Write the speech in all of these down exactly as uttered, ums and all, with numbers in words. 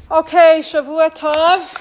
Okay, Shavua Tov.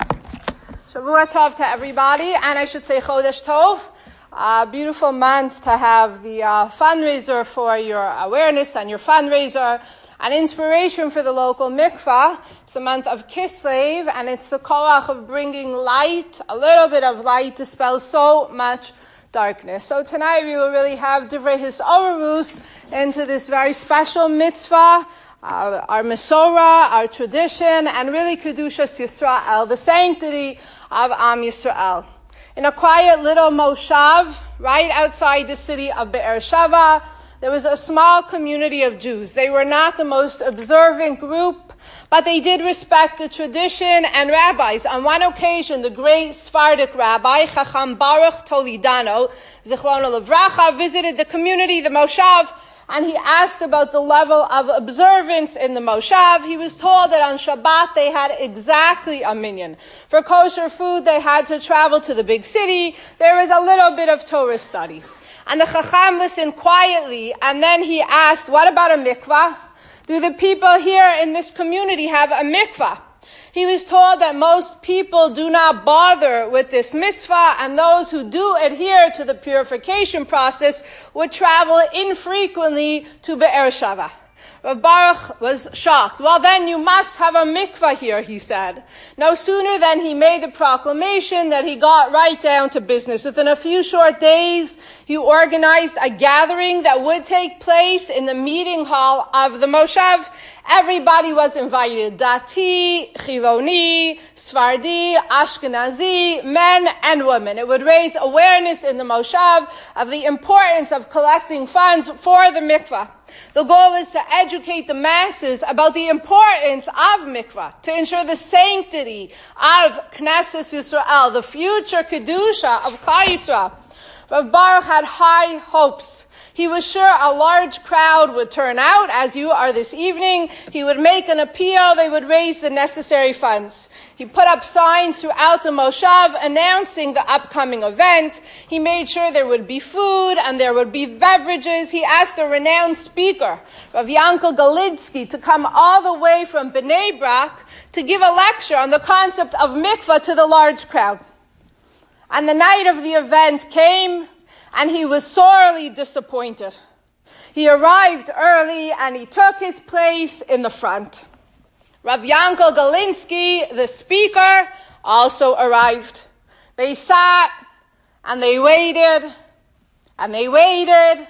Shavua Tov to everybody, and I should say Chodesh Tov. A beautiful month to have the uh, fundraiser for your awareness and your fundraiser. An inspiration for the local mikvah. It's the month of Kislev, and it's the koach of bringing light, a little bit of light, dispels so much darkness. So tonight we will really have Divrei Hisorus into this very special mitzvah, uh, our Mesorah, our tradition, and really Kedushas Yisrael, the sanctity of Am Yisrael. In a quiet little moshav, right outside the city of Be'er Sheva, there was a small community of Jews. They were not the most observant group, but they did respect the tradition and rabbis. On one occasion, the great Sephardic rabbi, Chacham Baruch Toledano, Zichrono Livracha, visited the community, the moshav, and he asked about the level of observance in the moshav. He was told that on Shabbat they had exactly a minyan. For kosher food, they had to travel to the big city. There was a little bit of Torah study. And the Chacham listened quietly, and then he asked, what about a mikvah? Do the people here in this community have a mikvah? He was told that most people do not bother with this mitzvah, and those who do adhere to the purification process would travel infrequently to Be'er Sheva. Rav Baruch was shocked. Well, then you must have a mikvah here, he said. No sooner than he made the proclamation that he got right down to business. Within a few short days, he organized a gathering that would take place in the meeting hall of the moshav. Everybody was invited. Dati, Chiloni, Sfardi, Ashkenazi, men and women. It would raise awareness in the moshav of the importance of collecting funds for the mikvah. The goal was to educate the masses about the importance of mikvah, to ensure the sanctity of Knesset Yisrael, the future Kedusha of Klal Yisrael. Rav Baruch had high hopes. He was sure a large crowd would turn out, as you are this evening. He would make an appeal. They would raise the necessary funds. He put up signs throughout the moshav announcing the upcoming event. He made sure there would be food and there would be beverages. He asked a renowned speaker, Rav Yankel Galinsky, to come all the way from Bnei Brak to give a lecture on the concept of mikvah to the large crowd. And the night of the event came, and he was sorely disappointed. He arrived early and he took his place in the front. Rav Yankel Galinsky, the speaker, also arrived. They sat and they waited and they waited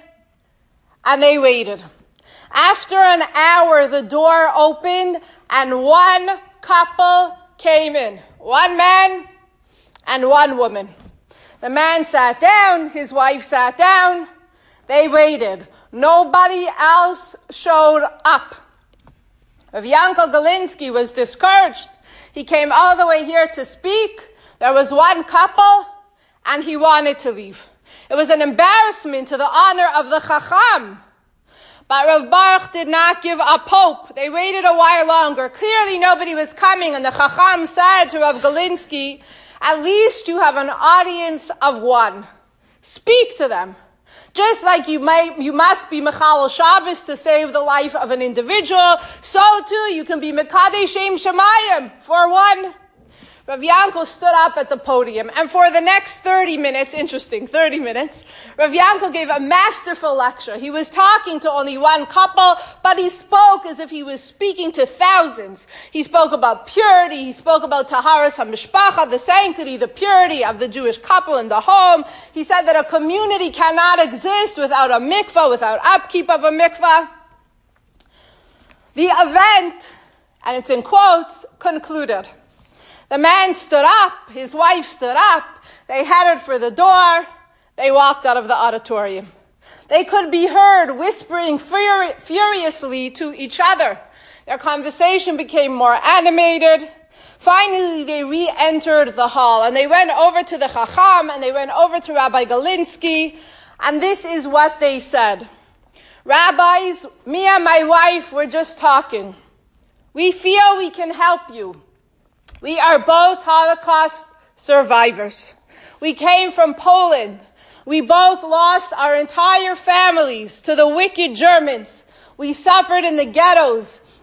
and they waited. After an hour, the door opened and one couple came in. One man and one woman. The man sat down, his wife sat down, they waited. Nobody else showed up. Rav Yankel Galinsky was discouraged. He came all the way here to speak. There was one couple, and he wanted to leave. It was an embarrassment to the honor of the Chacham. But Rav Baruch did not give up hope. They waited a while longer. Clearly nobody was coming, and the Chacham said to Rav Galinsky, at least you have an audience of one. Speak to them. Just like you might, you must be Mechalel Shabbos to save the life of an individual, so too you can be Mekadesh Shem Shemayim for one. Rav Yankel stood up at the podium, and for the next thirty minutes, interesting, thirty minutes, Rav Yankel gave a masterful lecture. He was talking to only one couple, but he spoke as if he was speaking to thousands. He spoke about purity, he spoke about Taharas HaMishpacha, the sanctity, the purity of the Jewish couple in the home. He said that a community cannot exist without a mikvah, without upkeep of a mikvah. The event, and it's in quotes, concluded. The man stood up, his wife stood up, they headed for the door, they walked out of the auditorium. They could be heard whispering furi- furiously to each other. Their conversation became more animated. Finally, they re-entered the hall, and they went over to the Chacham, and they went over to Rabbi Galinsky, and this is what they said. Rabbis, me and my wife were just talking. We feel we can help you. We are both Holocaust survivors. We came from Poland. We both lost our entire families to the wicked Germans. We suffered in the ghettos.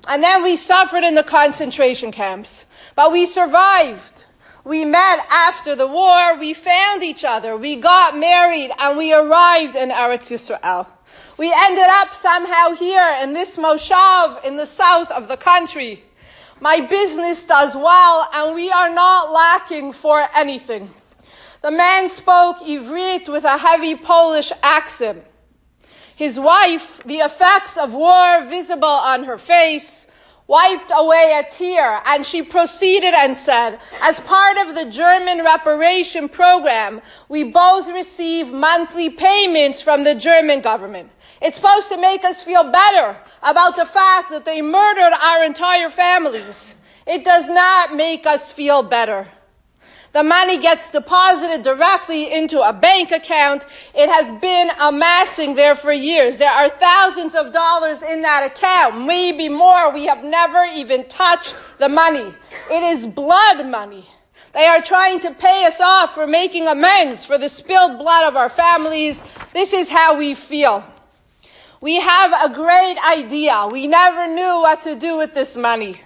And then we suffered in the concentration camps. But we survived. We met after the war. We found each other. We got married and we arrived in Eretz Yisrael. We ended up somehow here in this moshav in the south of the country. My business does well and we are not lacking for anything. The man spoke Ivrit with a heavy Polish accent. His wife, the effects of war visible on her face, wiped away a tear, and she proceeded and said, as part of the German reparation program, we both receive monthly payments from the German government. It's supposed to make us feel better about the fact that they murdered our entire families. It does not make us feel better. The money gets deposited directly into a bank account. It has been amassing there for years. There are thousands of dollars in that account, maybe more. We have never even touched the money. It is blood money. They are trying to pay us off for making amends for the spilled blood of our families. This is how we feel. We have a great idea. We never knew what to do with this money.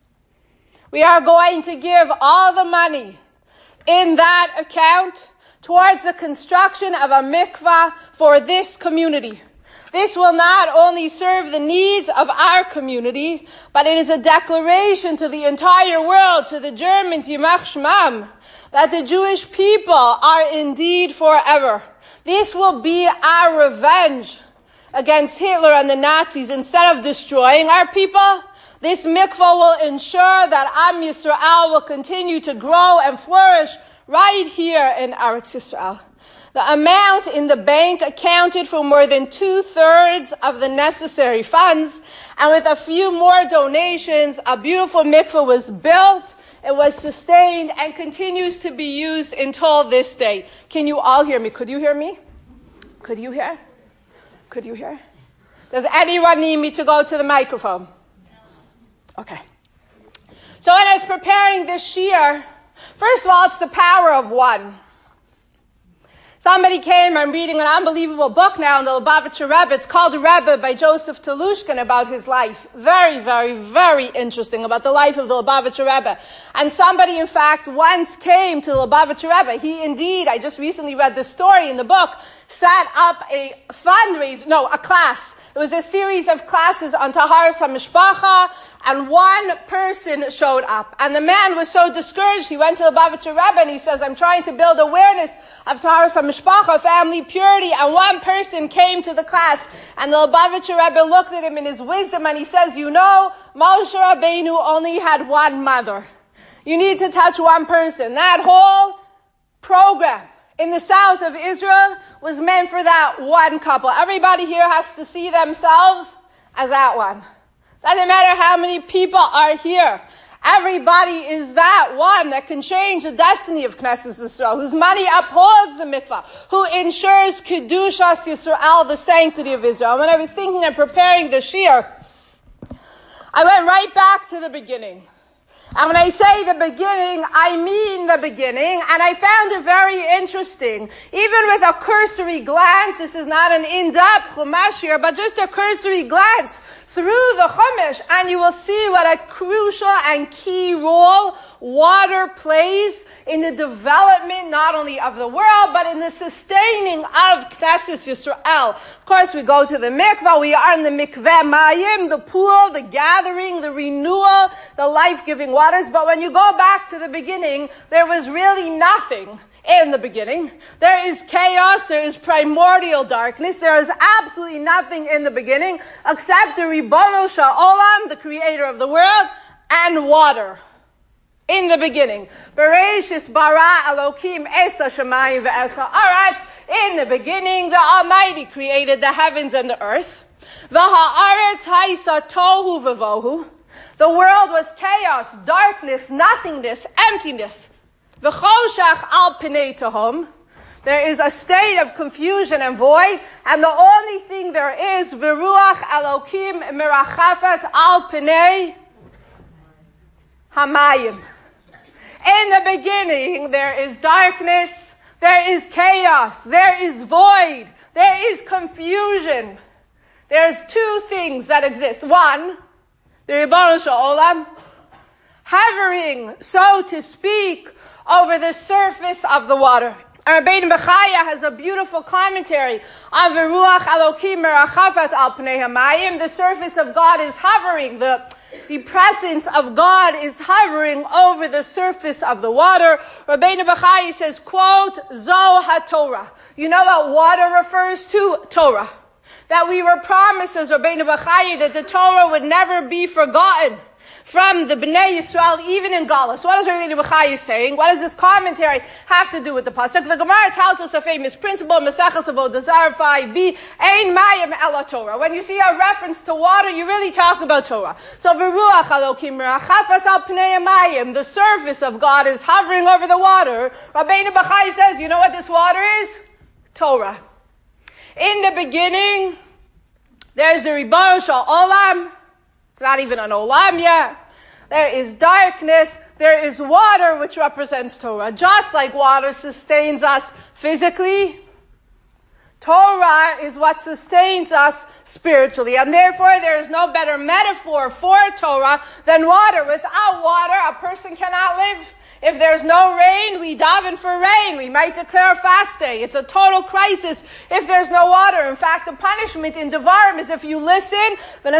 We are going to give all the money in that account towards the construction of a mikvah for this community. This will not only serve the needs of our community, but it is a declaration to the entire world, to the Germans, Yimach Shmam, that the Jewish people are indeed forever. This will be our revenge against Hitler and the Nazis. Instead of destroying our people, this mikvah will ensure that Am Yisrael will continue to grow and flourish right here in Eretz Yisrael. The amount in the bank accounted for more than two-thirds of the necessary funds, and with a few more donations, a beautiful mikvah was built, it was sustained, and continues to be used until this day. Can you all hear me? Could you hear me? Could you hear? Could you hear? Does anyone need me to go to the microphone? Okay. So when I was preparing this shiur, first of all, it's the power of one. Somebody came, I'm reading an unbelievable book now in the Lubavitcher Rebbe. It's called Rebbe by Joseph Telushkin about his life. Very, very, very interesting about the life of the Lubavitcher Rebbe. And somebody, in fact, once came to the Lubavitcher Rebbe. He indeed, I just recently read the story in the book, set up a fundraiser, no, a class. It was a series of classes on Taharas HaMishpacha, and one person showed up. And the man was so discouraged, he went to the Lubavitcher Rebbe and he says, I'm trying to build awareness of Taharas HaMishpacha, family purity. And one person came to the class, and the Lubavitcher Rebbe looked at him in his wisdom and he says, you know, Moshe Rabbeinu only had one mother. You need to touch one person. That whole program in the south of Israel was meant for that one couple. Everybody here has to see themselves as that one. Doesn't matter how many people are here. Everybody is that one that can change the destiny of Knesset Yisrael, whose money upholds the mikvah, who ensures Kedushas Yisrael, the sanctity of Israel. When I was thinking and preparing the shiur, I went right back to the beginning. And when I say the beginning, I mean the beginning, and I found it very interesting. Even with a cursory glance, this is not an in-depth Chumash here, but just a cursory glance through the Chumash, and you will see what a crucial and key role water plays in the development not only of the world, but in the sustaining of Knesset Yisrael. Of course, we go to the mikvah, we are in the mikveh mayim, the pool, the gathering, the renewal, the life-giving waters. But when you go back to the beginning, there was really nothing in the beginning. There is chaos, there is primordial darkness, there is absolutely nothing in the beginning except the Ribono Shel Olam, the creator of the world, and water. In the beginning. Bereshis bara Elokim es hashamayim ve'es ha'aretz. In the beginning, the Almighty created the heavens and the earth. V'ha'aretz ha'isa tohu v'vohu. The world was chaos, darkness, nothingness, emptiness. V'choshach al pnei tehom. There is a state of confusion and void, and the only thing there is, v'ruach Elokim mirachafet al pnei hamayim. In the beginning, there is darkness, there is chaos, there is void, there is confusion. There's two things that exist. One, the Ribono Shel Olam, hovering, so to speak, over the surface of the water. And Rabbeinu Bechaya has a beautiful commentary on V'ruach Elokim merachafat al pnei hamayim. The surface of God is hovering. The, the presence of God is hovering over the surface of the water. Rabbeinu Bechaya says, quote, Zo HaTorah. You know what water refers to? Torah. That we were promised, as Rabbeinu Bechaya, that the Torah would never be forgotten from the Bnei Yisrael, even in Galus. What is Rabbeinu Bechaya saying? What does this commentary have to do with the pasuk? The Gemara tells us a famous principle, Maseches Avodah Zarah five b, Ein Mayim Ela Torah. When you see a reference to water, you really talk about Torah. So, V'ruach Elokim merachafas al pnei hamayim, the surface of God is hovering over the water. Rabbeinu Bechaya says, you know what this water is? Torah. In the beginning, there's the Ribono Shel Olam. It's not even an olam yet. There is darkness. There is water, which represents Torah. Just like water sustains us physically, Torah is what sustains us spiritually. And therefore, there is no better metaphor for Torah than water. Without water, a person cannot live. If there's no rain, we daven for rain. We might declare a fast day. It's a total crisis if there's no water. In fact, the punishment in Devarim is if you listen,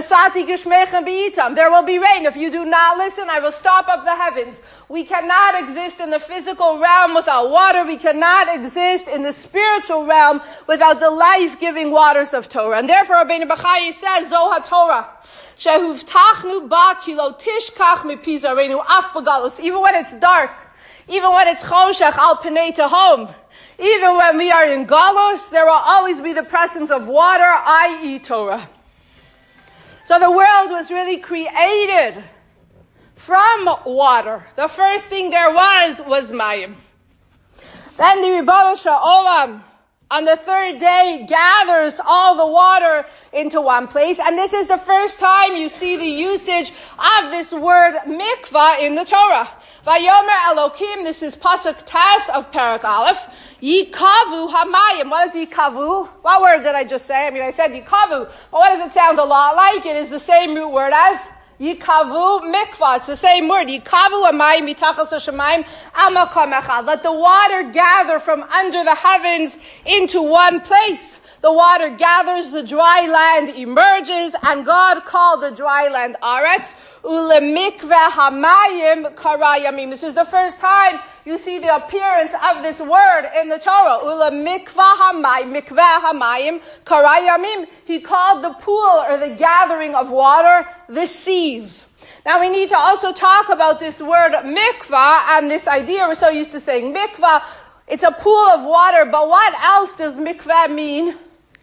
there will be rain. If you do not listen, I will stop up the heavens. We cannot exist in the physical realm without water. We cannot exist in the spiritual realm without the life-giving waters of Torah. And therefore, Rabbeinu Bechaya says, Zo HaTorah, Shehuvtachnu ba ki lo tishkach mipi zareinu af b'galus. Even when it's dark, even when it's choshech al pnei tehom, even when we are in galus, there will always be the presence of water, that is Torah. So the world was really created from water. The first thing there was, was mayim. Then the Ribono Shel Olam, on the third day, gathers all the water into one place. And this is the first time you see the usage of this word mikvah in the Torah. Vayomer Elokim, this is Pasuk Tas of Parak Aleph. Yikavu hamayim. What is yikavu? What word did I just say? I mean, I said yikavu. But what does it sound a lot like? It is the same root word as Yikavu mikvah. It's the same word. Yikavu amayim mitachas hashamayim al makom echad. Let the water gather from under the heavens into one place. The water gathers, the dry land emerges, and God called the dry land Aretz. Ulemikveh hamayim karayamim. This is the first time you see the appearance of this word in the Torah. Ulemikveh hamayim, mikveh hamayim karayamim. He called the pool, or the gathering of water, the seas. Now we need to also talk about this word mikvah and this idea. We're so used to saying mikvah. It's a pool of water, but what else does mikveh mean?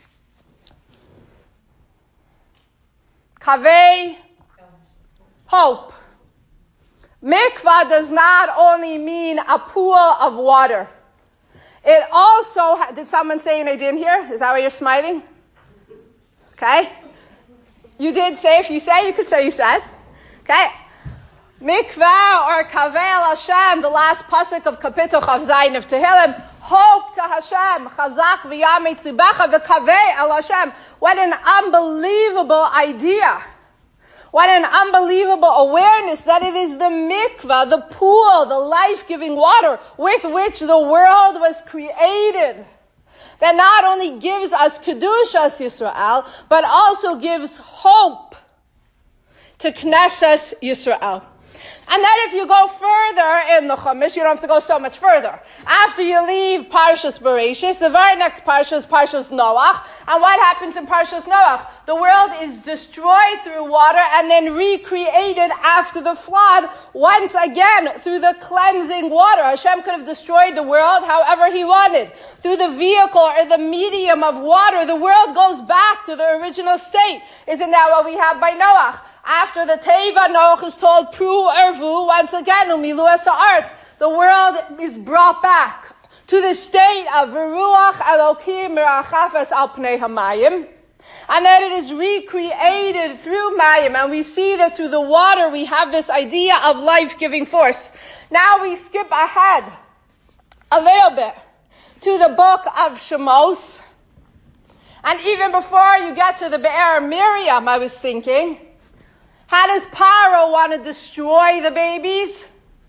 Kaveh, hope. Mikvah does not only mean a pool of water. It also, ha- did someone say and I didn't hear? Is that why you're smiling? Okay. You did say, if you say, you could say you said. Okay. Mikvah or Kaveh Hashem, the last pasuk of Kapitel Chav Zayin of Tehillim, hope to Hashem, chazak v'yametz libecha v'kaveh el Hashem. What an unbelievable idea. What an unbelievable awareness that it is the mikvah, the pool, the life-giving water with which the world was created, that not only gives us Kedushas Yisrael, but also gives hope to Knesset Yisrael. And then if you go further in the Chumash, you don't have to go so much further. After you leave Parshas Bereshis, the very next Parsha is Parshas Noach. And what happens in Parshas Noach? The world is destroyed through water and then recreated after the flood once again through the cleansing water. Hashem could have destroyed the world however he wanted. Through the vehicle or the medium of water, the world goes back to the original state. Isn't that what we have by Noach? After the Teva, Noach is told, Pru Ervu, once again, Umilu Ha'aretz. The world is brought back to the state of V'ruach Elokim merachafas al pnei hamayim. And then it is recreated through Mayim. And we see that through the water we have this idea of life-giving force. Now we skip ahead a little bit to the book of Shemos. And even before you get to the Be'er Miriam, I was thinking, How does Paro want to destroy the babies?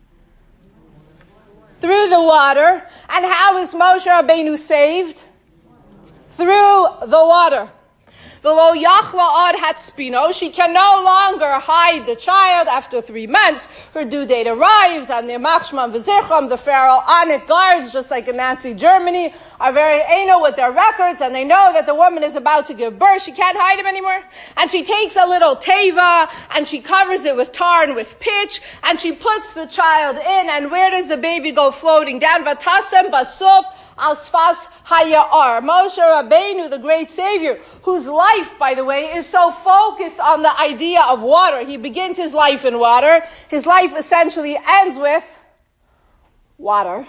Through the water. And how is Moshe Rabbeinu saved? Through the water. V'lo yachla ad hatspino. She can no longer hide the child after three months. Her due date arrives, and the machshman v'zichram, the pharaoh on it guards, just like in Nazi Germany, are very anal with their records, and they know that the woman is about to give birth. She can't hide him anymore. And she takes a little teva, and she covers it with tar and with pitch, and she puts the child in, and where does the baby go floating down? Vatasem basuf al sfas hayar. Moshe Rabbeinu, the great Savior, whose life, by the way, is so focused on the idea of water. He begins his life in water. His life essentially ends with water.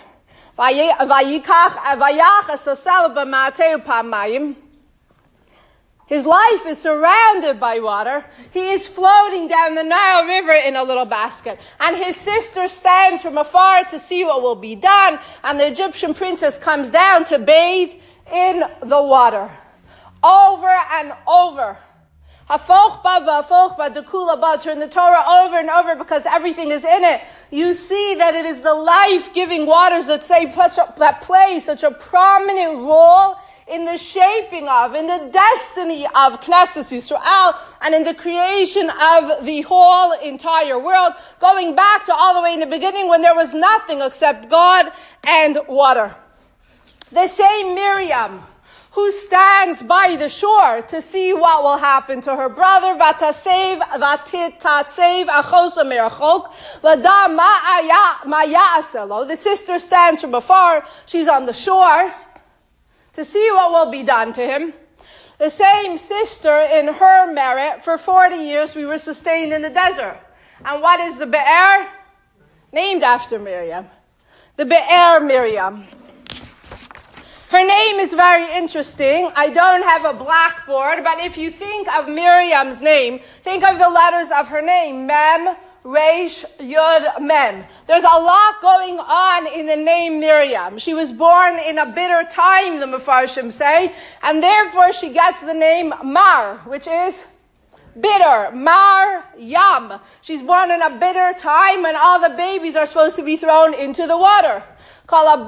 His life is surrounded by water. He is floating down the Nile River in a little basket. And his sister stands from afar to see what will be done. And the Egyptian princess comes down to bathe in the water. Over and over. Hafochba v'afochba dekula, turn the Torah over and over because everything is in it. You see that it is the life-giving waters that say that play such a prominent role in the shaping of, in the destiny of Knesset Yisrael, and in the creation of the whole entire world, going back to all the way in the beginning when there was nothing except God and water. The same Miriam, who stands by the shore to see what will happen to her brother, vatasev vatitatsev achosa merachok lada ma'ya'aselo. The sister stands from afar. She's on the shore to see what will be done to him. The same sister, in her merit, for forty years we were sustained in the desert. And what is the Be'er? Named after Miriam. The Be'er Miriam. Her name is very interesting. I don't have a blackboard, but if you think of Miriam's name, think of the letters of her name. Mem, Reish, Yud, Mem. There's a lot going on in the name Miriam. She was born in a bitter time, the Mefarshim say, and therefore she gets the name Mar, which is bitter. Mar Yam. She's born in a bitter time when all the babies are supposed to be thrown into the water. Every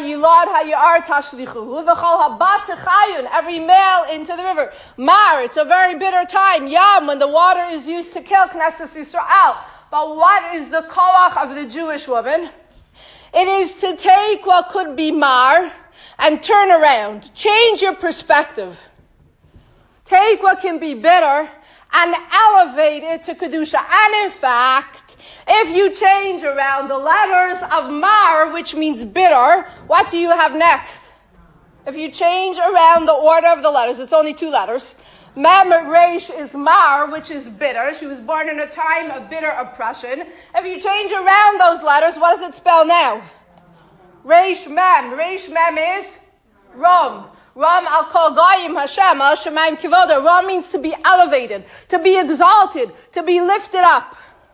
male into the river. Mar, it's a very bitter time. Yam, when the water is used to kill Knesset Yisrael. But what is the koach of the Jewish woman? It is to take what could be mar and turn around. Change your perspective. Take what can be bitter and elevate it to Kedusha. And in fact, if you change around the letters of mar, which means bitter, what do you have next? If you change around the order of the letters, it's only two letters. Mem Reish is mar, which is bitter. She was born in a time of bitter oppression. If you change around those letters, what does it spell now? Reish Mem. Reish Mem is Rom. Ram al kol goyim Hashem al shemaim kivoda. Ram means to be elevated, to be exalted, to be lifted up.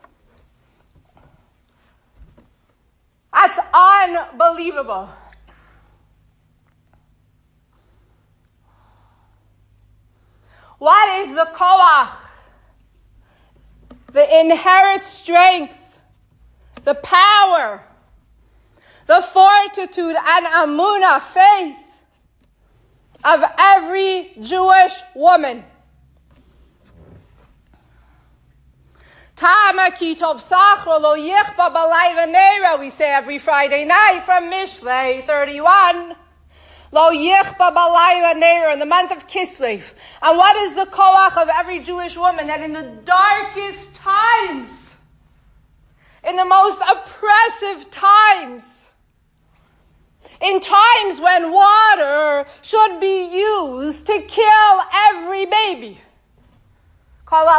That's unbelievable. What is the koach? The inherent strength, the power, the fortitude and amunah, faith of every Jewish woman. Tama kitov sachro lo yichba balayla neira, we say every Friday night from Mishlei thirty-one. Lo yichba balayla neira, in the month of Kislev. And what is the koach of every Jewish woman? That in the darkest times, in the most oppressive times, in times when water should be used to kill every baby, power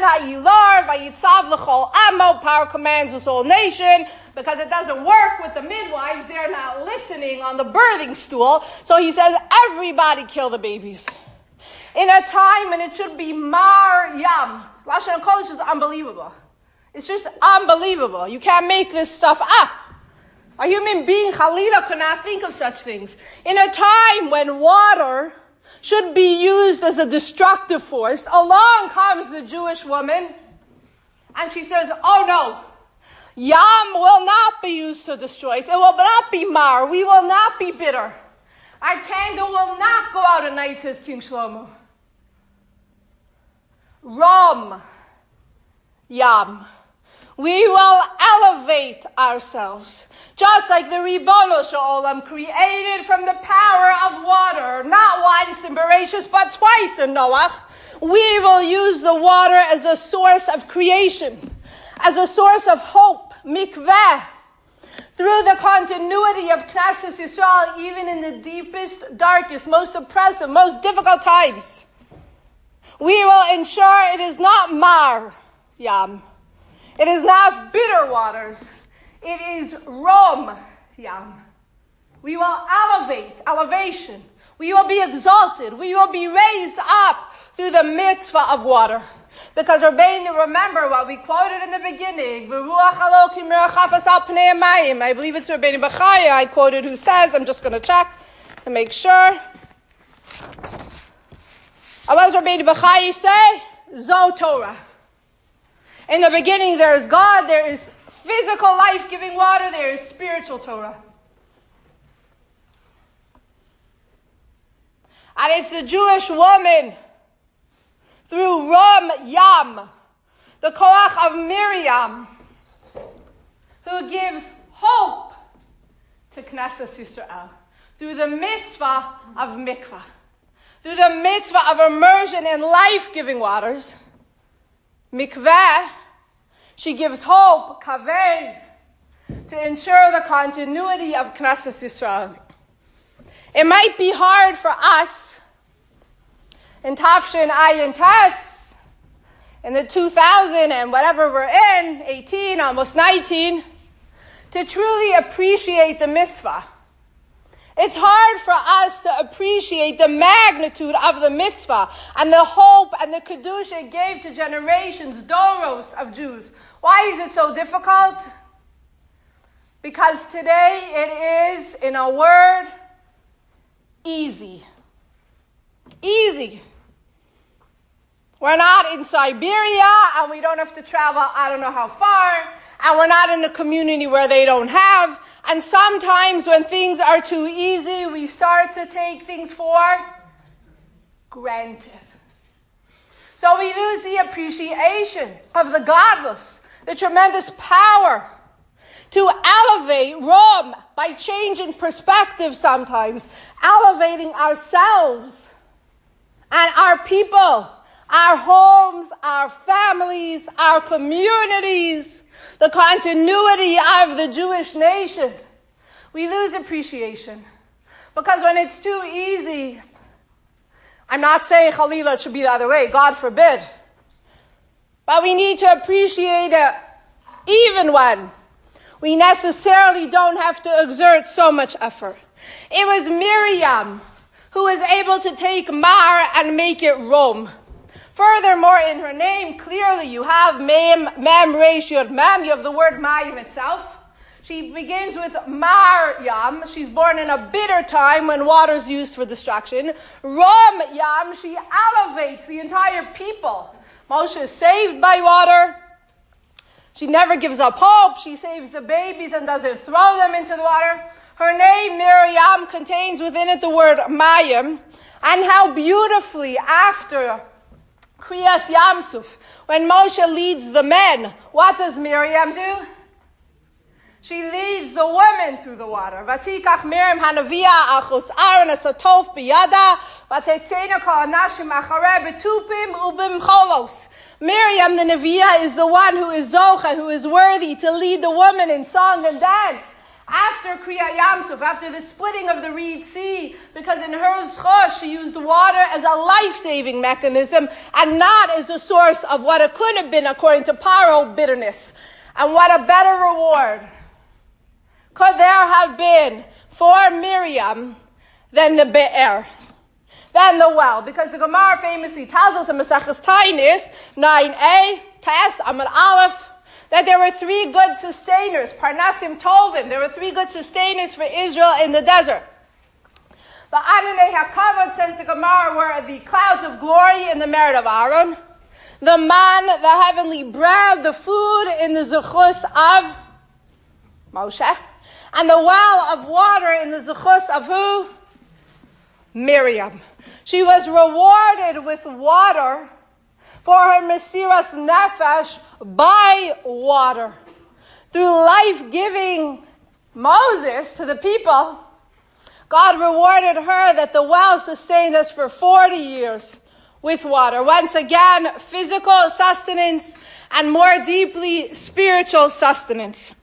commands this whole nation, because it doesn't work with the midwives. They're not listening on the birthing stool. So he says, everybody kill the babies. In a time when it should be Mar Yam. Rosh Hashanah is unbelievable. It's just unbelievable. You can't make this stuff up. A human being, Chalila, could not think of such things. In a time when water should be used as a destructive force, along comes the Jewish woman And she says, oh no, Yam will not be used to destroy us. It will not be mar. We will not be bitter. Our candle will not go out at night, says King Shlomo. Ram, Yam. We will elevate ourselves. Just like the Ribono Shalom created from the power of water, not once in Bereshis, but twice in Noach. We will use the water as a source of creation, as a source of hope, mikveh, through the continuity of Knesset Yisrael, even in the deepest, darkest, most oppressive, most difficult times. We will ensure it is not mar, Yam. It is not bitter waters. It is rom, Yam. We will elevate, elevation. We will be exalted. We will be raised up through the mitzvah of water. Because Rabbeinu, remember what we quoted in the beginning. I believe it's Rabbeinu Bechaya I quoted who says, I'm just going to check to make sure. What does Rabbeinu Bechaya say? Zo Torah. In the beginning there is God, there is physical life-giving water, there is spiritual Torah. And it's the Jewish woman, through Ram Yam, the Koach of Miriam, who gives hope to Knesset Yisrael, through the mitzvah of mikvah, through the mitzvah of immersion in life-giving waters. Mikveh, she gives hope, kaveh, to ensure the continuity of Knesset Yisrael. It might be hard for us in Tafshin Ayin Tes, in the two thousand and whatever we're in, eighteen, almost nineteen, to truly appreciate the mitzvah. It's hard for us to appreciate the magnitude of the mitzvah and the hope and the kedusha it gave to generations, doros of Jews. Why is it so difficult? Because today it is, in a word, easy. Easy. We're not in Siberia and we don't have to travel I don't know how far, and we're not in a community where they don't have. And sometimes when things are too easy, we start to take things for granted. So we lose the appreciation of the godless, the tremendous power to elevate Rome by changing perspective sometimes, elevating ourselves and our people, our homes, our families, our communities, the continuity of the Jewish nation. We lose appreciation. Because when it's too easy, I'm not saying Khalila should be the other way, God forbid. But we need to appreciate it even when we necessarily don't have to exert so much effort. It was Miriam who was able to take Mar and make it Rom. Furthermore, in her name, clearly you have Mem, Mem, Resh, Yod, Mem. You have the word Mayim itself. She begins with Mar Yam. She's born in a bitter time when water is used for destruction. Rom Yam. She elevates the entire people. Moshe is saved by water. She never gives up hope. She saves the babies and doesn't throw them into the water. Her name, Miriam, contains within it the word Mayim. And how beautifully after Kriyas Yamsuf, when Moshe leads the men, what does Miriam do? She leads the women through the water. Vatikach Miriam hanavia achos Aaron asatof biyada vatetzena kol anashim achareh betupim ubim cholos. Miriam the Neviah is the one who is zocha, who is worthy to lead the women in song and dance. After Kriya Yamsuf, after the splitting of the Reed Sea, because in her zchus she used water as a life-saving mechanism and not as a source of what it could have been according to Paro, bitterness. And what a better reward could there have been for Miriam than the Be'er, than the well? Because the Gemara famously tells us in Maseches Tainis, nine a, Tes, Amar Aleph, that there were three good sustainers, Parnasim Tovim. There were three good sustainers for Israel in the desert. The Ananei HaKavod, says the Gemara, were the clouds of glory in the merit of Aaron. the man, the heavenly bread, the food in the zechus of Moshe, and the well of water in the zechus of who? Miriam. She was rewarded with water for her mesiras nefesh by water. Through life-giving Moses to the people, God rewarded her that the well sustained us for forty years with water. Once again, physical sustenance and more deeply spiritual sustenance.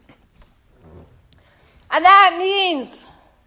And that means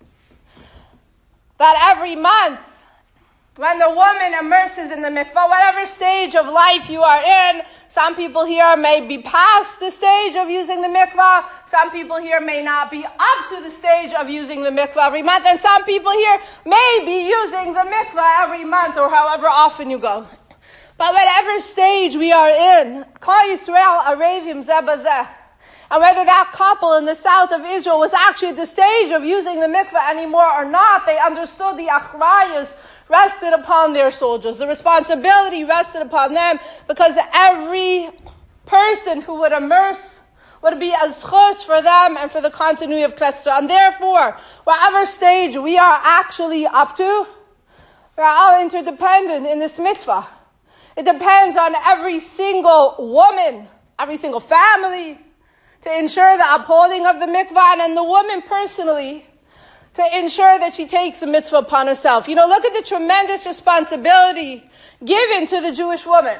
that every month, when the woman immerses in the mikvah, whatever stage of life you are in, some people here may be past the stage of using the mikvah, some people here may not be up to the stage of using the mikvah every month, and some people here may be using the mikvah every month or however often you go. But whatever stage we are in, Klal Yisrael arevim zeh bazeh. And whether that couple in the south of Israel was actually at the stage of using the mikvah anymore or not, they understood the achrayus rested upon their soldiers. The responsibility rested upon them because every person who would immerse would be a zchus for them and for the continuity of Knesset. And therefore, whatever stage we are actually up to, we are all interdependent in this mitzvah. It depends on every single woman, every single family, to ensure the upholding of the mikvah, and then the woman personally to ensure that she takes the mitzvah upon herself. You know, look at the tremendous responsibility given to the Jewish woman.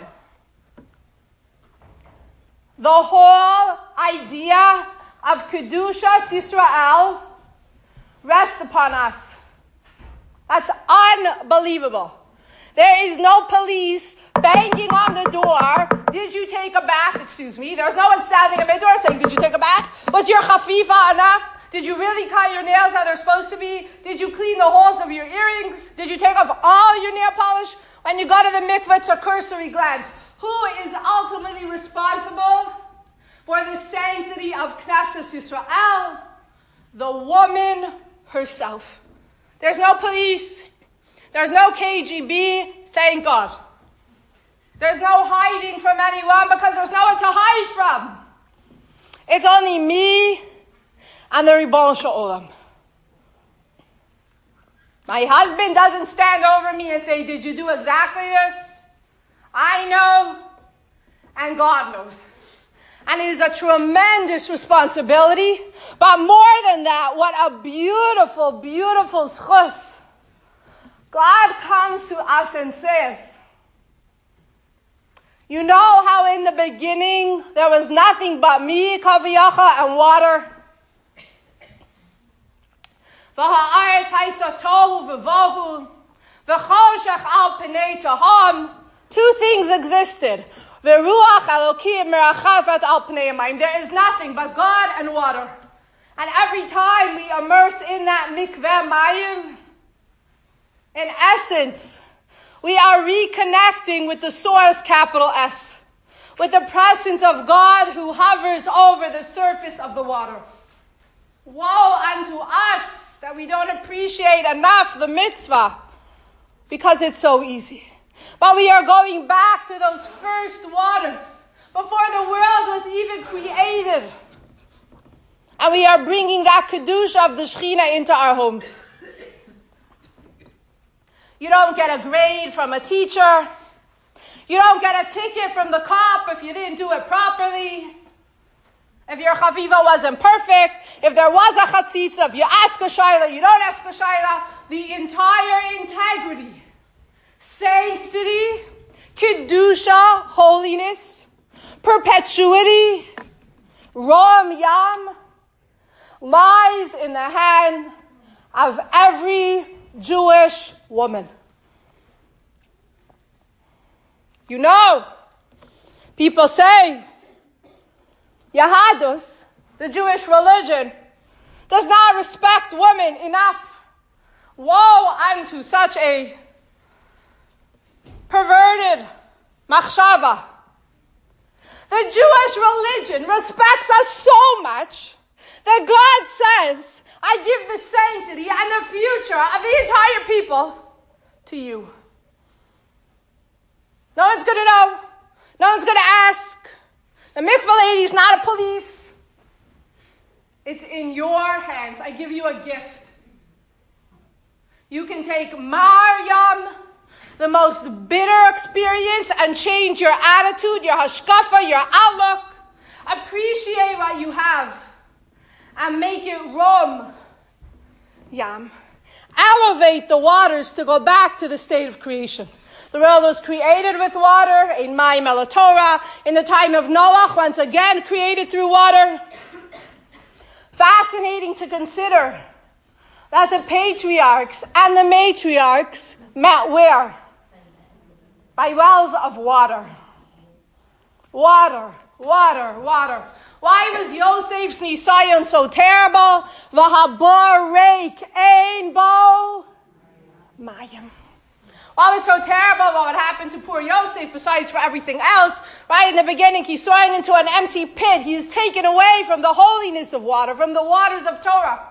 The whole idea of Kedushas Yisrael rests upon us. That's unbelievable. There is no police banging on the door. Did you take a bath? Excuse me. There's no one standing at my door saying, did you take a bath? Was your chafifa enough? Did you really cut your nails how they're supposed to be? Did you clean the holes of your earrings? Did you take off all your nail polish? When you go to the mikveh, it's a cursory glance. Who is ultimately responsible for the sanctity of Knesset Yisrael? The woman herself. There's no police. There's no K G B. Thank God. There's no hiding from anyone because there's no one to hide from. It's only me and the Ribbon Shalom. My husband doesn't stand over me and say, did you do exactly this? I know, and God knows. And it is a tremendous responsibility. But more than that, what a beautiful, beautiful zchus. God comes to us and says, you know how in the beginning there was nothing but me, kaviyacha, and water? V'ha'aretz haisa tohu v'vohu, v'choshech al pnei tehom. Two things existed. V'ruach Elokim merachafet al pnei hamayim. There is nothing but God and water. And every time we immerse in that mikveh mayim, in essence, we are reconnecting with the source, capital S, with the presence of God who hovers over the surface of the water. Woe unto us that we don't appreciate enough the mitzvah because it's so easy. But we are going back to those first waters before the world was even created. And we are bringing that kedusha of the Shekhinah into our homes. You don't get a grade from a teacher. You don't get a ticket from the cop if you didn't do it properly. If your chaviva wasn't perfect. If there was a chatzitza. If you ask a shayla, you don't ask a shayla. The entire integrity, sanctity, kedusha, holiness, perpetuity, rom yam, lies in the hand of every Jewish woman. You know, people say, Yahadus, the Jewish religion, does not respect women enough. Woe unto such a perverted machshava. The Jewish religion respects us so much that God says, I give the sanctity and the future of the entire people to you. No one's going to know. No one's going to ask. The mikvah lady is not a police. It's in your hands. I give you a gift. You can take Maryam, the most bitter experience, and change your attitude, your hashkafa, your outlook. Appreciate what you have and make it rom. Yam. Elevate the waters to go back to the state of creation. The world was created with water, in Mayim el Torah, in the time of Noah, once again created through water. Fascinating to consider that the patriarchs and the matriarchs met where? By wells of water. Water, water, water. Why was Yosef's nisayon so terrible? V'habor reik ein bo mayim. Why was so terrible? What would happen to poor Yosef besides for everything else? Right in the beginning, he's throwing into an empty pit. He's taken away from the holiness of water, from the waters of Torah.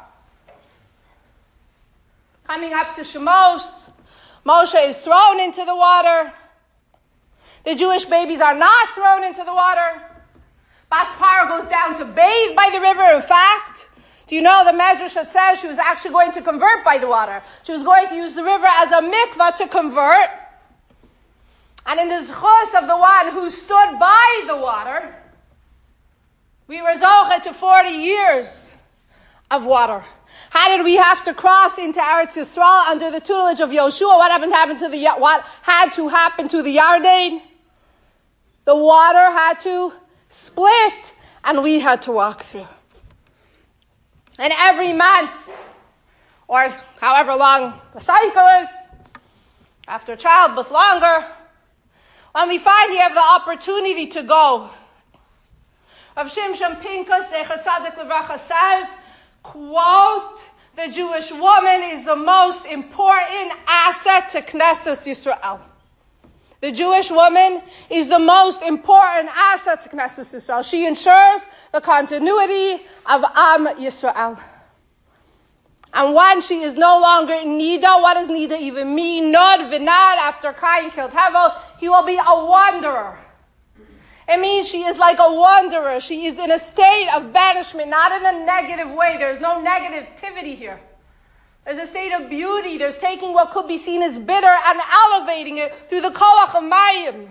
Coming up to Shemos, Moshe is thrown into the water. The Jewish babies are not thrown into the water. Baspara goes down to bathe by the river. In fact, do you know the Medrash that says she was actually going to convert by the water? She was going to use the river as a mikvah to convert. And in the zchus of the one who stood by the water, we were zocheh to forty years of water. How did we have to cross into Eretz Yisrael under the tutelage of Yoshua? What happened, happened to the what had to happen to the Yarden? The water had to split, and we had to walk through. And every month, or however long the cycle is, after childbirth longer, when we finally have the opportunity to go, Rav Shimshon Pinkus Zecher Tzadik Livracha says, quote, the Jewish woman is the most important asset to Knesset Yisrael. The Jewish woman is the most important asset to Knesset Yisrael. She ensures the continuity of Am Yisrael. And when she is no longer Nida, what does Nida even mean? Nod v'nad, after Cain killed Hevel, he will be a wanderer. It means she is like a wanderer. She is in a state of banishment, not in a negative way. There's no negativity here. There's a state of beauty. There's taking what could be seen as bitter and elevating it through the koach of Mayim.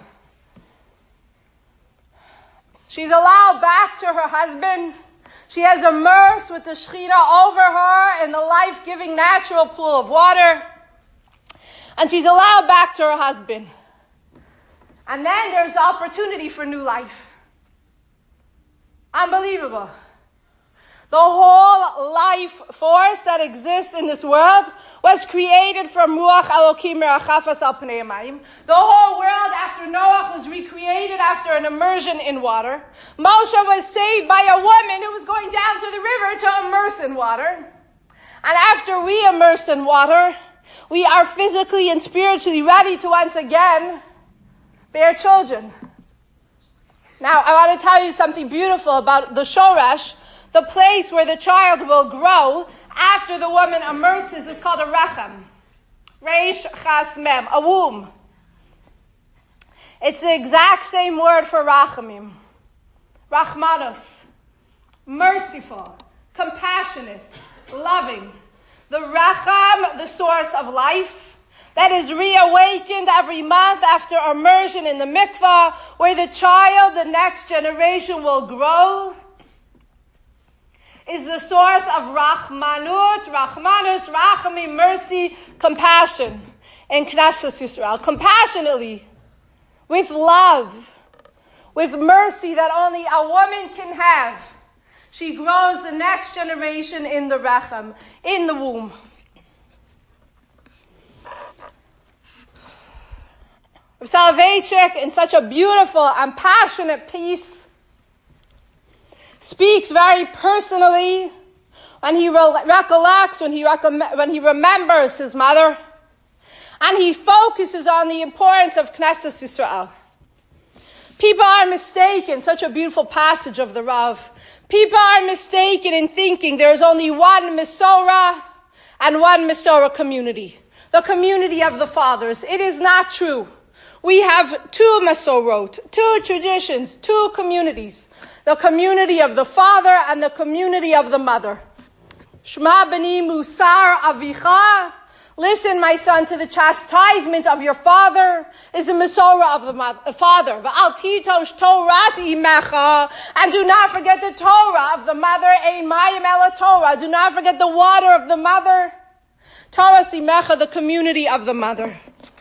She's allowed back to her husband. She has immersed with the Shekhinah over her in the life-giving natural pool of water. And she's allowed back to her husband. And then there's the opportunity for new life. Unbelievable. The whole life force that exists in this world was created from Ruach Elokim Merachafas Al Pnei Hamayim. The whole world after Noah was recreated after an immersion in water. Moshe was saved by a woman who was going down to the river to immerse in water. And after we immerse in water, we are physically and spiritually ready to once again bear children. Now, I want to tell you something beautiful about the shoresh. The place where the child will grow after the woman immerses is called a rechem. Reish chas mem, a womb. It's the exact same word for rachamim. Rachmanos, merciful, compassionate, loving. The rechem, the source of life, that is reawakened every month after immersion in the mikvah, where the child, the next generation, will grow, is the source of Rachmanut, Rachmanus, Rachamim, mercy, compassion in Knesset Yisrael. Compassionately, with love, with mercy that only a woman can have. She grows the next generation in the Rechem, in the womb. Rav Soloveitchik, in such a beautiful and passionate piece, speaks very personally when he re- recollects, when he, rec- when he remembers his mother, and he focuses on the importance of Knesset Yisrael. People are mistaken, such a beautiful passage of the Rav. People are mistaken in thinking there is only one Mesorah and one Mesorah community, the community of the fathers. It is not true. We have two Masorot, two traditions, two communities. The community of the father and the community of the mother. Shema b'ni musar avicha. Listen, my son, to the chastisement of your father is the Masorah of the mother, father. V'al titosh Torat imecha. And do not forget the Torah of the mother. Ein mayim ela Torah. Do not forget the water of the mother. Torah imecha, the community of the mother.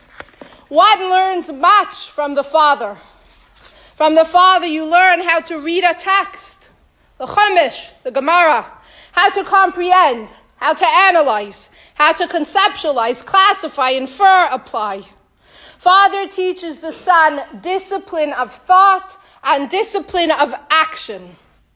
One learns much from the father. From the father, you learn how to read a text, the Chumash, the Gemara, how to comprehend, how to analyze, how to conceptualize, classify, infer, apply. Father teaches the son discipline of thought and discipline of action.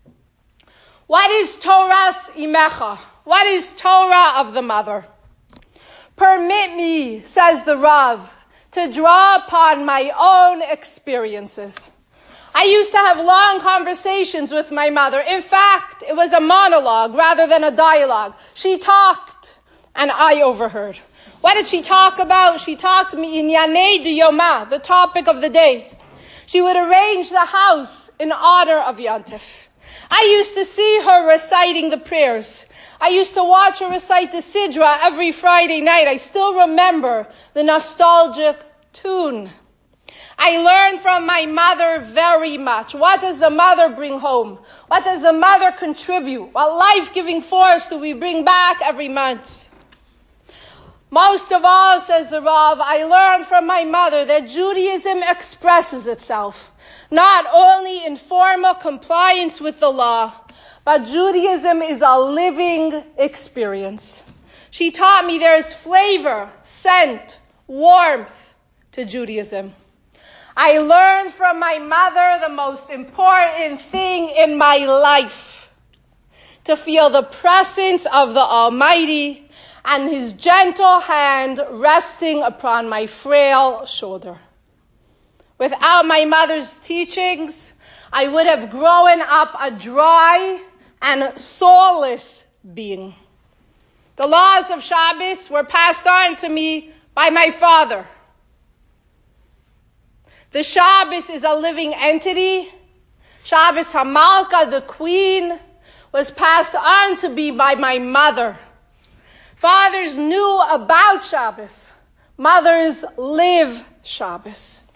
What is Torah's imecha? What is Torah of the mother? Permit me, says the Rav, to draw upon my own experiences. I used to have long conversations with my mother. In fact, it was a monologue rather than a dialogue. She talked, and I overheard. What did she talk about? She talked to me in Yanei Diyoma, the topic of the day. She would arrange the house in honor of Yantif. I used to see her reciting the prayers. I used to watch her recite the Sidra every Friday night. I still remember the nostalgic tune. I learned from my mother very much. What does the mother bring home? What does the mother contribute? What life-giving force do we bring back every month? Most of all, says the Rav, I learned from my mother that Judaism expresses itself not only in formal compliance with the law, but Judaism is a living experience. She taught me there is flavor, scent, warmth to Judaism. I learned from my mother the most important thing in my life, to feel the presence of the Almighty and His gentle hand resting upon my frail shoulder. Without my mother's teachings, I would have grown up a dry and soulless being. The laws of Shabbos were passed on to me by my father. The Shabbos is a living entity. Shabbos Hamalka, the queen, was passed on to me by my mother. Fathers knew about Shabbos. Mothers live Shabbos.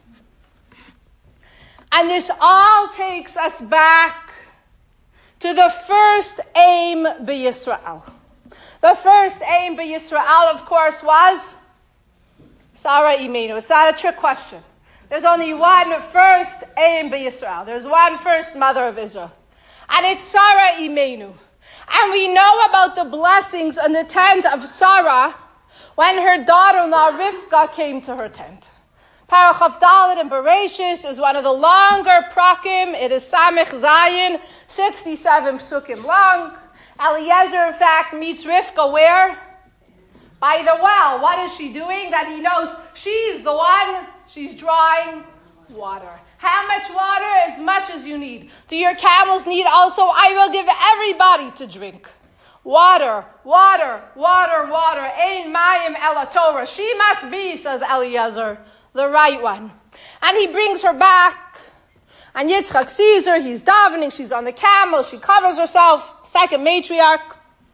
And this all takes us back to the first aim b'Yisrael. The first aim b'Yisrael, of course, was Sarah Imenu. It's not a trick question. There's only one first aim b'Yisrael. There's one first mother of Israel. And it's Sarah Imenu. And we know about the blessings in the tent of Sarah when her daughter-in-law Rivka came to her tent. Parach Dalet and Bereshis is one of the longer prakim. It is Samech Zayin, sixty-seven psukim long. Eliezer, in fact, meets Rivka where? By the well. What is she doing? That he knows she's the one. She's drawing water. How much water? As much as you need. Do your camels need also? I will give everybody to drink. Water, water, water, water. Ein mayim ela Torah. She must be, says Eliezer, the right one. And he brings her back. And Yitzchak sees her. He's davening. She's on the camel. She covers herself. Second matriarch.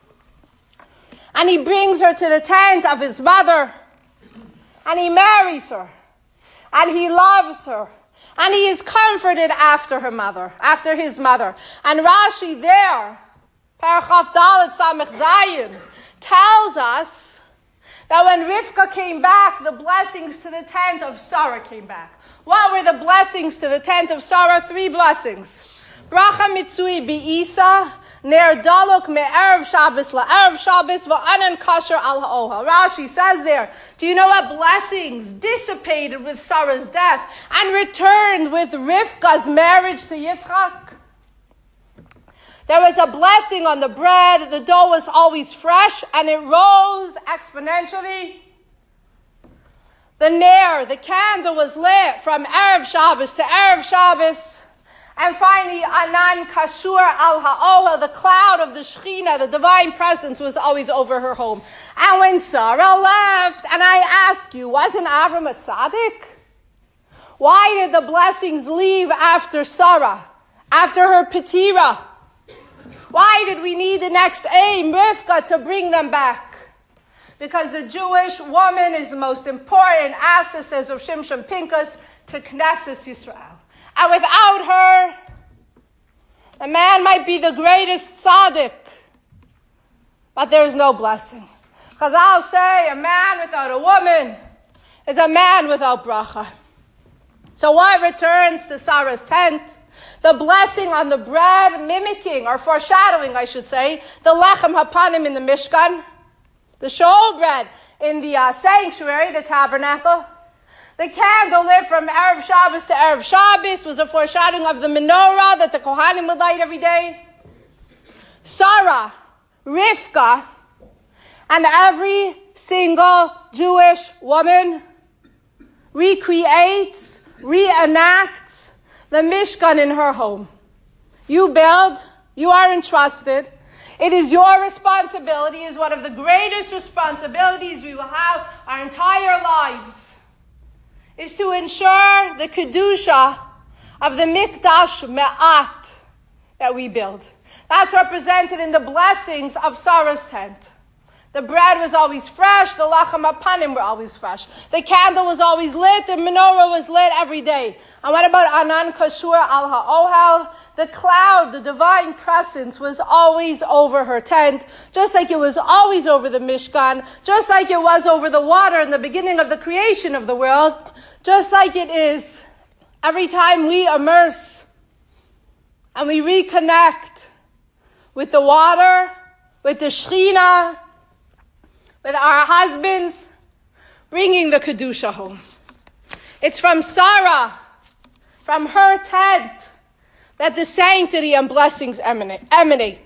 And he brings her to the tent of his mother. And he marries her. And he loves her. And he is comforted after her mother, after his mother. And Rashi there, Parachaf Dalet Samech Zayin, tells us that when Rivka came back, the blessings to the tent of Sarah came back. What were the blessings to the tent of Sarah? Three blessings. Bracha mitzui bi'isa, ner dalok me'erev Shabbos la'erev Shabbos va'anan kasher al ha'ohel. Rashi says there, do you know what blessings dissipated with Sarah's death and returned with Rivka's marriage to Yitzchak? There was a blessing on the bread. The dough was always fresh and it rose exponentially. The ner, the candle was lit from Erev Shabbos to Erev Shabbos. And finally, Anan Kashur al Ha'ohel, the cloud of the Shechina, the divine presence, was always over her home. And when Sarah left, and I ask you, wasn't Avram a tzaddik? Why did the blessings leave after Sarah, after her Petira? Why did we need the next aim, Rivka, to bring them back? Because the Jewish woman is the most important asset, says Rav Shimshon Pinkus, to Knesset Yisrael. And without her, the man might be the greatest tzaddik, but there is no blessing. Because I'll say a man without a woman is a man without bracha. So what returns to Sarah's tent? The blessing on the bread, mimicking, or foreshadowing, I should say, the lechem hapanim in the Mishkan, the showbread in the uh, sanctuary, the tabernacle. The candle lit from Erev Shabbos to Erev Shabbos was a foreshadowing of the menorah that the Kohanim would light every day. Sarah, Rivka, and every single Jewish woman recreates, reenacts the Mishkan in her home. You build, you are entrusted. It is your responsibility, it is one of the greatest responsibilities we will have our entire lives, is to ensure the Kedusha of the Mikdash Me'at that we build. That's represented in the blessings of Sarah's tent. The bread was always fresh, the lachem hapanim were always fresh. The candle was always lit, the menorah was lit every day. And what about Anan Kashur al Ha'ohel? The cloud, the divine presence, was always over her tent, just like it was always over the Mishkan, just like it was over the water in the beginning of the creation of the world, just like it is every time we immerse and we reconnect with the water, with the Shekhinah, with our husbands, bringing the Kedusha home. It's from Sarah, from her tent, that the sanctity and blessings emanate.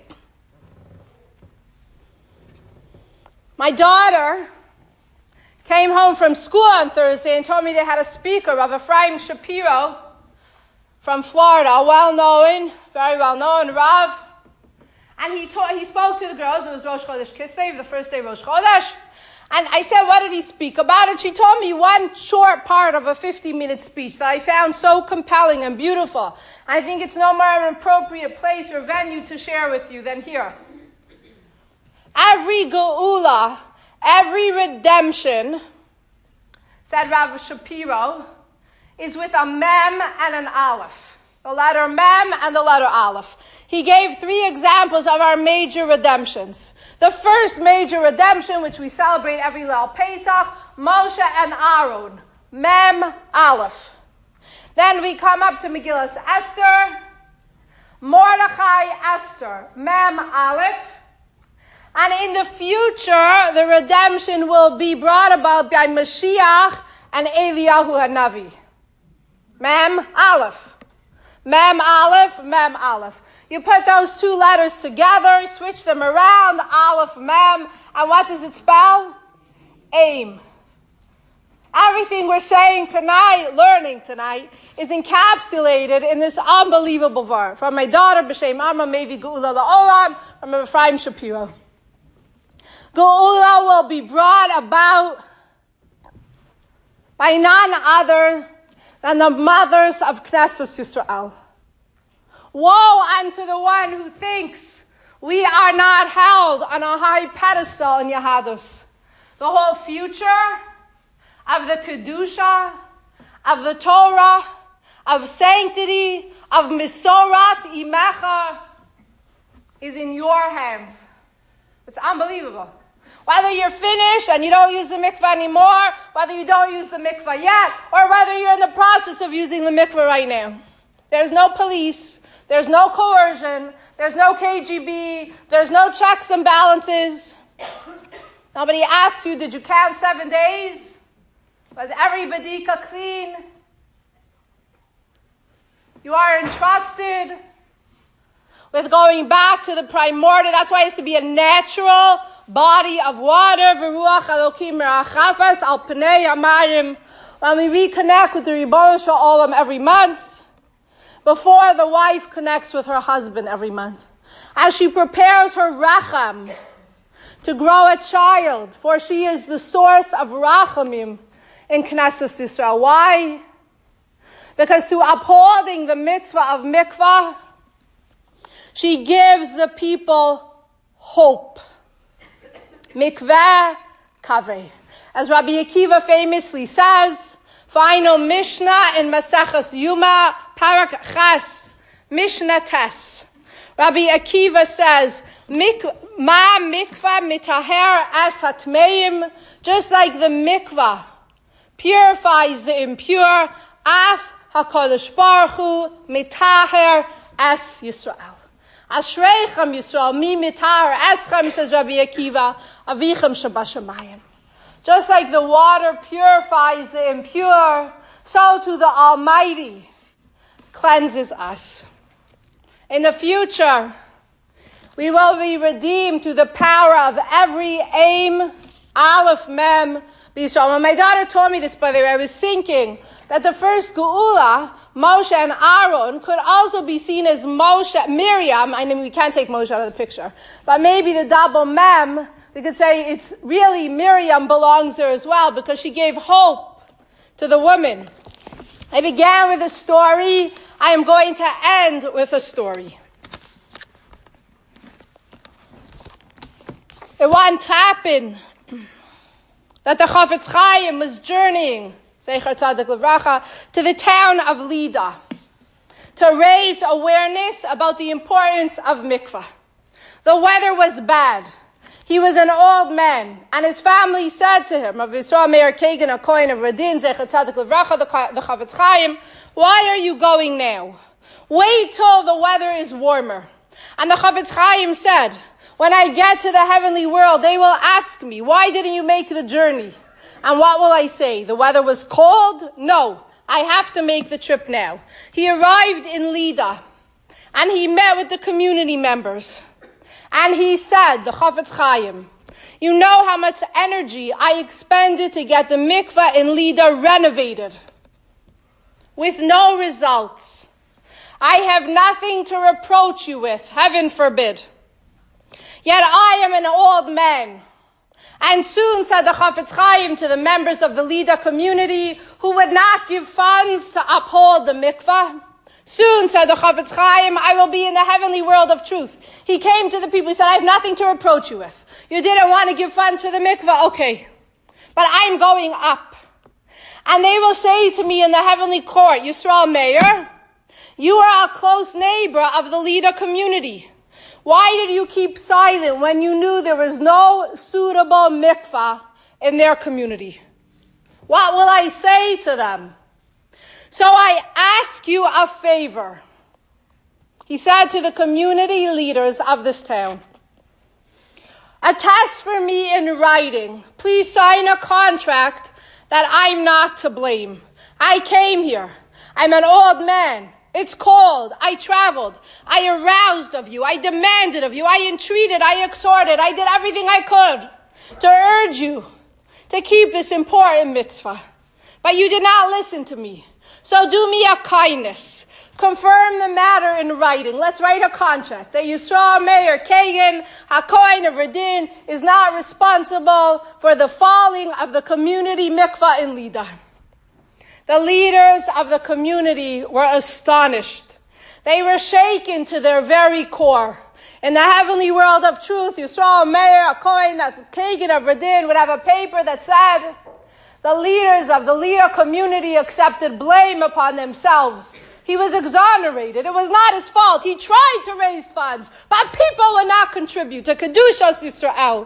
My daughter came home from school on Thursday and told me they had a speaker, Rav Ephraim Shapiro from Florida, a well-known, very well-known Rav. And he taught, he spoke to the girls. It was Rosh Chodesh Kislev, the first day of Rosh Chodesh. And I said, what did he speak about? And she told me one short part of a fifty-minute speech that I found so compelling and beautiful. I think it's no more an appropriate place or venue to share with you than here. Every geula, every redemption, said Rav Shapiro, is with a mem and an aleph. The letter mem and the letter aleph. He gave three examples of our major redemptions. The first major redemption, which we celebrate every Leil Pesach, Moshe and Aaron, mem aleph. Then we come up to Megillas Esther, Mordechai Esther, mem aleph. And in the future, the redemption will be brought about by Mashiach and Eliyahu Hanavi. Mem aleph. Mem aleph, mem aleph. You put those two letters together, switch them around, aleph, mem, and what does it spell? Aim. Everything we're saying tonight, learning tonight, is encapsulated in this unbelievable verse. From my daughter, B'Shem Amma Mevi Geula La'olam, from Ephraim Shapiro. Geula will be brought about by none other than the mothers of Knesset Yisrael. Woe unto the one who thinks we are not held on a high pedestal in Yahadus. The whole future of the Kedusha, of the Torah, of sanctity, of Misorat Imecha is in your hands. It's unbelievable. Whether you're finished and you don't use the mikvah anymore, whether you don't use the mikvah yet, or whether you're in the process of using the mikvah right now. There's no police, there's no coercion, there's no K G B, there's no checks and balances. Nobody asked you, did you count seven days? Was every badika clean? You are entrusted with going back to the primordial. That's why it has to be a natural body of water. V'ruach Elokim merachafas al pnei hamayim. When we reconnect with the Ribono Shel Olam every month, before the wife connects with her husband every month, as she prepares her racham to grow a child, for she is the source of rachamim in Knesset Yisrael. Why? Because through upholding the mitzvah of mikvah, she gives the people hope. Mikveh kaveh. As Rabbi Akiva famously says, final Mishnah in Maseches Yuma, Parak Chas, Mishnah Tes. Rabbi Akiva says, Ma mikvah mitaher as hatmeim, just like the mikvah purifies the impure, af HaKadosh Baruch Hu mitaher as Yisrael. Ashreichem Yisrael, mi mitaher eschem, says Rabbi Akiva, avichem shabashamayim. Just like the water purifies the impure, so too the Almighty cleanses us. In the future, we will be redeemed through the power of every aim, Aleph, Mem, B'Yisrael. When my daughter told me this, by the way, I was thinking that the first Geula, Moshe and Aaron, could also be seen as Moshe, Miriam. I mean, we can't take Moshe out of the picture, but maybe the double Mem, we could say it's really Miriam belongs there as well, because she gave hope to the woman. I began with a story. I am going to end with a story. It once happened that the Chafetz Chaim was journeying, Zecher Tzadik Livracha, to the town of Lida to raise awareness about the importance of mikvah. The weather was bad. He was an old man, and his family said to him, Rav Yisrael Meir Kagan, a Kohen of Radin, Zecher Tzadik Livracha, the Chafetz Chaim, why are you going now? Wait till the weather is warmer. And the Chafetz Chaim said, when I get to the heavenly world, they will ask me, why didn't you make the journey? And what will I say? The weather was cold? No, I have to make the trip now. He arrived in Lida, and he met with the community members. And he said, the Chafetz Chaim, you know how much energy I expended to get the mikveh in Lida renovated, with no results. I have nothing to reproach you with, heaven forbid. Yet I am an old man. And soon said the Chafetz Chaim to the members of the Lida community who would not give funds to uphold the mikvah. Soon said the Chafetz Chaim, I will be in the heavenly world of truth. He came to the people, he said, I have nothing to reproach you with. You didn't want to give funds for the mikvah? Okay. But I'm going up. And they will say to me in the heavenly court, Yisrael Meir, you are a close neighbor of the Lida community. Why did you keep silent when you knew there was no suitable mikvah in their community? What will I say to them? So I ask you a favor. He said to the community leaders of this town, attest for me in writing. Please sign a contract that I'm not to blame. I came here. I'm an old man. It's cold. I traveled. I aroused of you. I demanded of you. I entreated. I exhorted. I did everything I could to urge you to keep this important mitzvah. But you did not listen to me. So do me a kindness. Confirm the matter in writing. Let's write a contract that Yisrael Meir Kagan, HaKohen of Radin, is not responsible for the falling of the community mikvah in Lida. The leaders of the community were astonished. They were shaken to their very core. In the heavenly world of truth, Yisrael Meir, a Kohen, a Kagan of Radin would have a paper that said, the leaders of the Lida community accepted blame upon themselves. He was exonerated. It was not his fault. He tried to raise funds, but people would not contribute to Kedushas Yisrael.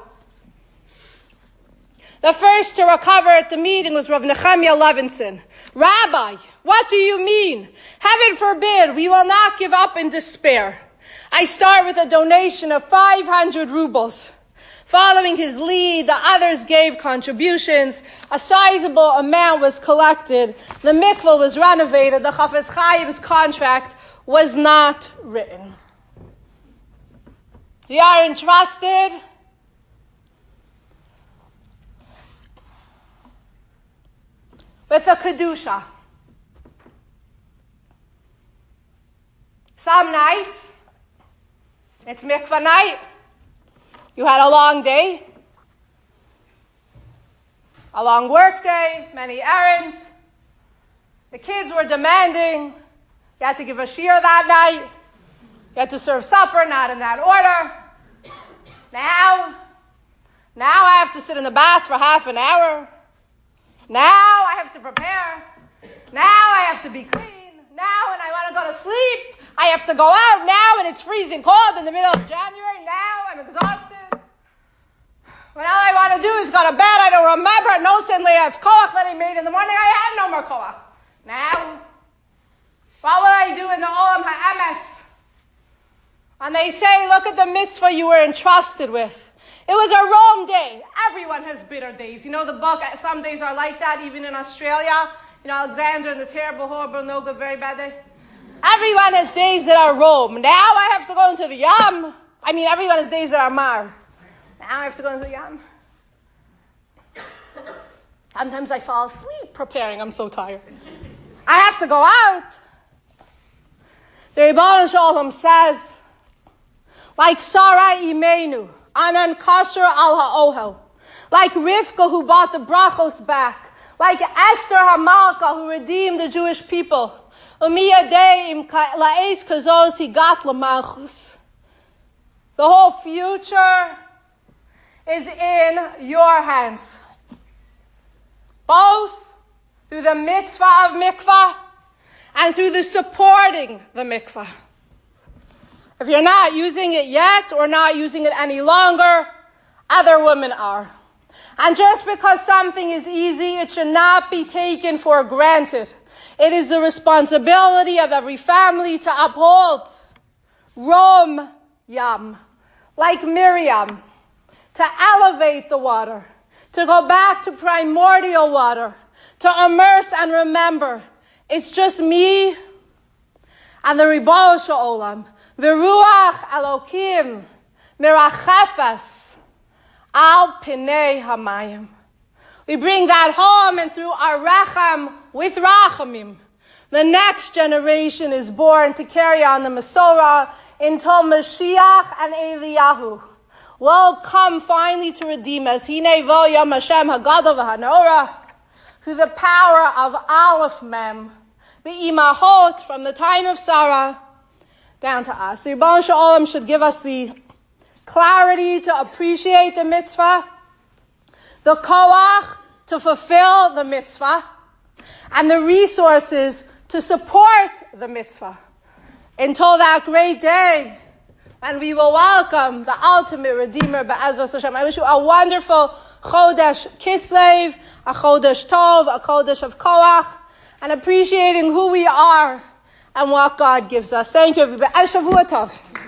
The first to recover at the meeting was Rav Nechemia Levinson. Rabbi, what do you mean? Heaven forbid, we will not give up in despair. I start with a donation of five hundred rubles. Following his lead, the others gave contributions. A sizable amount was collected. The mikveh was renovated. The Chafetz Chaim's contract was not written. We are entrusted with a kedusha. Some nights, it's mikvah night. You had a long day, a long work day, many errands. The kids were demanding. You had to give a shiur that night. You had to serve supper, not in that order. Now, now I have to sit in the bath for half an hour. Now I have to prepare. Now I have to be clean. Now when I want to go to sleep, I have to go out now and it's freezing cold in the middle of January. Now I'm exhausted. When all I want to do is go to bed, I don't remember. No suddenly I have koach that I made in the morning. I have no more koach. Now, what will I do in the Olam Ha'emes? And they say, look at the mitzvah you were entrusted with. It was a wrong day. Everyone has bitter days. You know the book, some days are like that, even in Australia. You know, Alexander and the terrible, horrible, no good, very bad day. Everyone has days that are Rome. Now I have to go into the Yam. I mean, everyone has days that are Mar. Now I have to go into the Yam. Sometimes I fall asleep preparing. I'm so tired. I have to go out. The Ribono Shel Olam says, like Sarah Imenu, Anan Kasher al Ha'ohel, like Rivka who bought the brachos back, like Esther Hamalka who redeemed the Jewish people. The whole future is in your hands. Both through the mitzvah of mikvah and through the supporting the mikvah. If you're not using it yet or not using it any longer, other women are. And just because something is easy, it should not be taken for granted. It is the responsibility of every family to uphold Rom Yam, like Miriam, to elevate the water, to go back to primordial water, to immerse and remember. It's just me and the Ribono Shel Olam. V'ruach Elokim mirachefes al pinei hamayim. We bring that home, and through our racham with rachamim, the next generation is born to carry on the Masorah until Mashiach and Eliyahu will come finally to redeem us. Hinei vo yom Hashem hagadol v'hanora, through the power of Aleph Mem, the imahot from the time of Sarah down to us. So Ribono Shel Olam should give us the clarity to appreciate the mitzvah, the koach to fulfill the mitzvah, and the resources to support the mitzvah until that great day when we will welcome the ultimate Redeemer, Be'ezras Hashem. I wish you a wonderful Chodesh Kislev, a Chodesh Tov, a Chodesh of koach, and appreciating who we are and what God gives us. Thank you, everybody. Shavua Tov.